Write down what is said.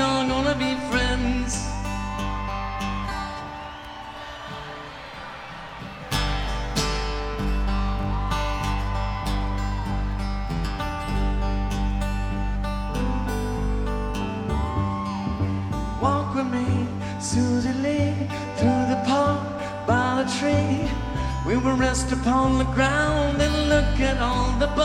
all gonna be friends. Walk with me, Susie Lee, through the park by the tree. We will rest upon the ground and look at all the bugs.